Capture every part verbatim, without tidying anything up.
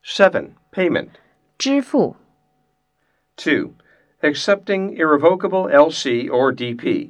seven. Payment. 支付 two. Accepting irrevocable L C or D P.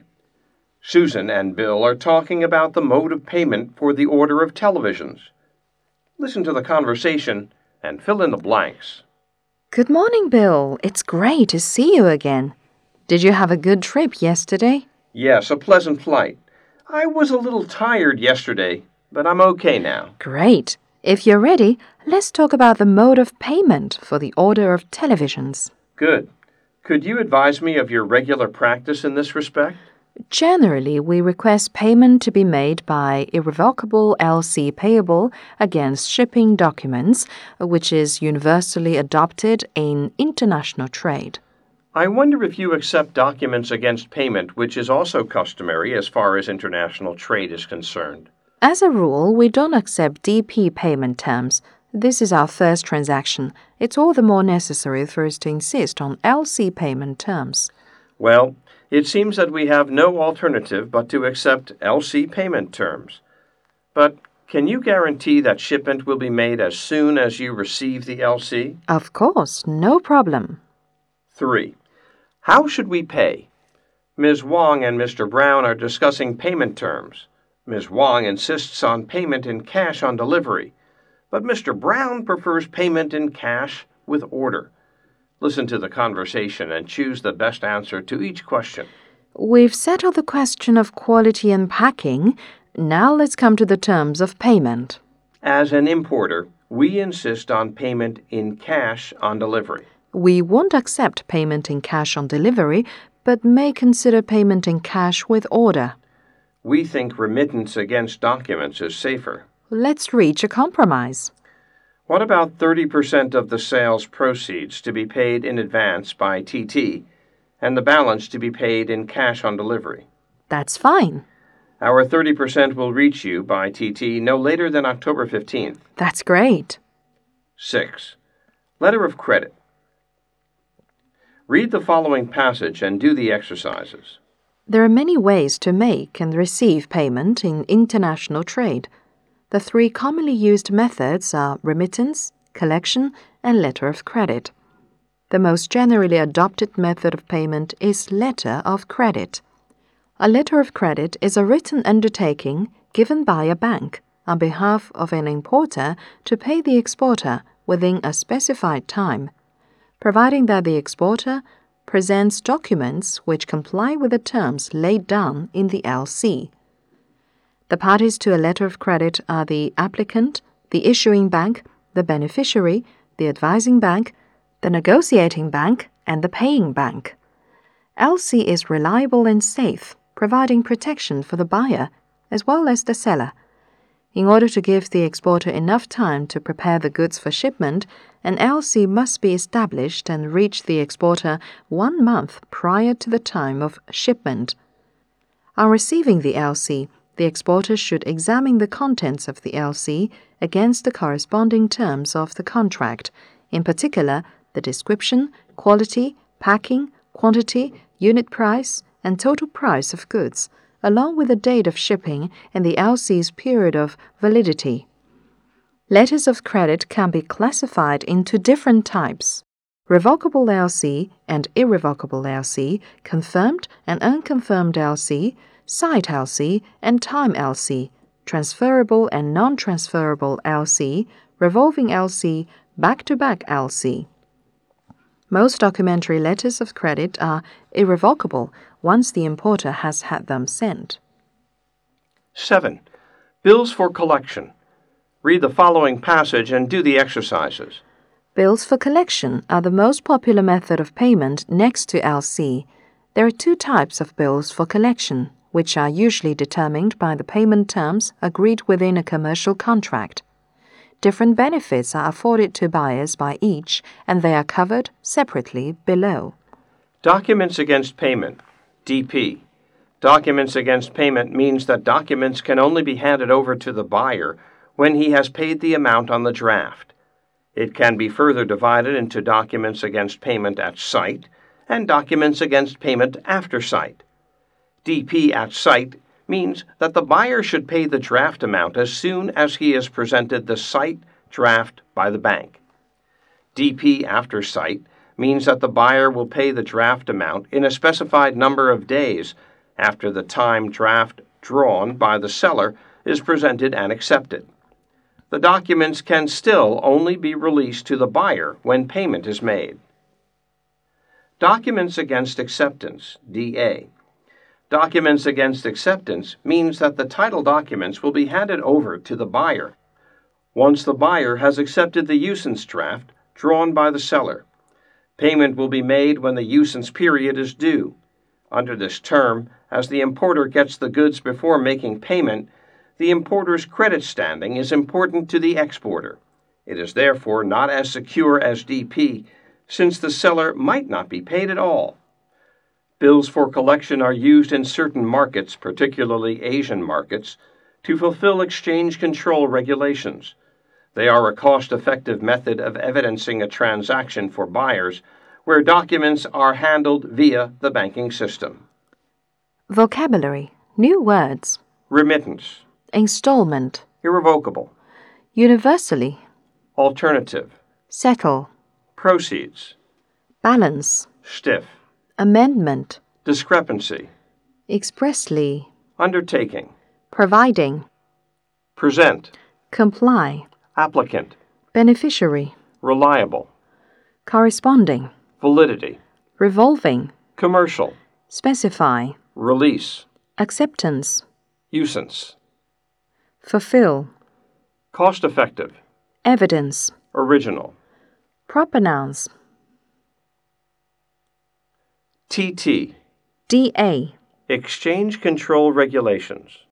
Susan and Bill are talking about the mode of payment for the order of televisions. Listen to the conversation and fill in the blanks. Good morning, Bill. It's great to see you again. Did you have a good trip yesterday? Yes, a pleasant flight. I was a little tired yesterday, but I'm okay now. Great. If you're ready, let's talk about the mode of payment for the order of televisions. Good. Could you advise me of your regular practice in this respect? Generally, we request payment to be made by irrevocable L C payable against shipping documents, which is universally adopted in international trade. I wonder if you accept documents against payment, which is also customary as far as international trade is concerned. As a rule, we don't accept D P payment terms. This is our first transaction. It's all the more necessary for us to insist on L C payment terms. Well, it seems that we have no alternative but to accept L C payment terms. But can you guarantee that shipment will be made as soon as you receive the L C? Of course, no problem. three. How should we pay? Miz Wong and Mister Brown are discussing payment terms. Miz Wong insists on payment in cash on delivery, but Mister Brown prefers payment in cash with order. Listen to the conversation and choose the best answer to each question. We've settled the question of quality and packing. Now let's come to the terms of payment. As an importer, we insist on payment in cash on delivery. We won't accept payment in cash on delivery, but may consider payment in cash with order. We think remittance against documents is safer. Let's reach a compromise. What about thirty percent of the sales proceeds to be paid in advance by T T and the balance to be paid in cash on delivery? That's fine. Our thirty percent will reach you by T T no later than October fifteenth. That's great. six. Letter of credit. Read the following passage and do the exercises. There are many ways to make and receive payment in international trade. The three commonly used methods are remittance, collection, and letter of credit. The most generally adopted method of payment is letter of credit. A letter of credit is a written undertaking given by a bank on behalf of an importer to pay the exporter within a specified time, providing that the exporter presents documents which comply with the terms laid down in the L C. The parties to a letter of credit are the applicant, the issuing bank, the beneficiary, the advising bank, the negotiating bank, and the paying bank. L C is reliable and safe, providing protection for the buyer as well as the seller. In order to give the exporter enough time to prepare the goods for shipment, an L C must be established and reach the exporter one month prior to the time of shipment. On receiving the L C, the exporter should examine the contents of the L C against the corresponding terms of the contract, in particular, the description, quality, packing, quantity, unit price, and total price of goods, along with the date of shipping and the L C's period of validity. Letters of credit can be classified into different types: revocable L C and irrevocable L C, confirmed and unconfirmed L C, sight L C and time L C, transferable and non-transferable L C, revolving L C, back-to-back L C. Most documentary letters of credit are irrevocable once the importer has had them sent. seven. Bills for collection. Read the following passage and do the exercises. Bills for collection are the most popular method of payment next to L C. There are two types of bills for collection, which are usually determined by the payment terms agreed within a commercial contract. Different benefits are afforded to buyers by each, and they are covered separately below. Documents against payment, D P. Documents against payment means that documents can only be handed over to the buyer when he has paid the amount on the draft. It can be further divided into documents against payment at sight and documents against payment after sight. D P at sight means that the buyer should pay the draft amount as soon as he has presented the sight draft by the bank. D P after sight means that the buyer will pay the draft amount in a specified number of days after the time draft drawn by the seller is presented and accepted. The documents can still only be released to the buyer when payment is made. Documents against acceptance, D A. Documents against acceptance means that the title documents will be handed over to the buyer once the buyer has accepted the usance draft drawn by the seller. Payment will be made when the usance period is due. Under this term, as the importer gets the goods before making payment, the importer's credit standing is important to the exporter. It is therefore not as secure as D P, since the seller might not be paid at all. Bills for collection are used in certain markets, particularly Asian markets, to fulfill exchange control regulations. They are a cost-effective method of evidencing a transaction for buyers where documents are handled via the banking system. Vocabulary. New words. Remittance. Installment. Irrevocable. Universally. Alternative. Settle. Proceeds. Balance. Stiff. Amendment. Discrepancy. Expressly. Undertaking. Providing. Present. Comply. Applicant. Beneficiary. Reliable. Corresponding. Validity. Revolving. Commercial. Specify. Release. Acceptance. Usance. Fulfill. Cost-effective. Evidence. Original. Proper nouns. T T. D A. Exchange Control Regulations.